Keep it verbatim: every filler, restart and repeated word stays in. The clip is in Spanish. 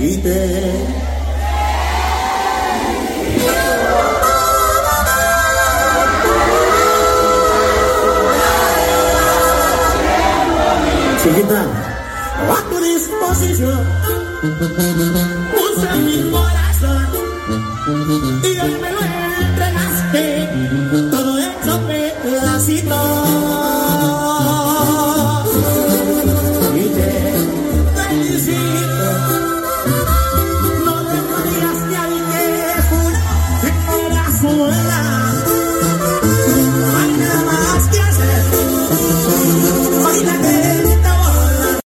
quite. Chiquita, a tu disposición, puse mi corazón y hoy me lo entregas.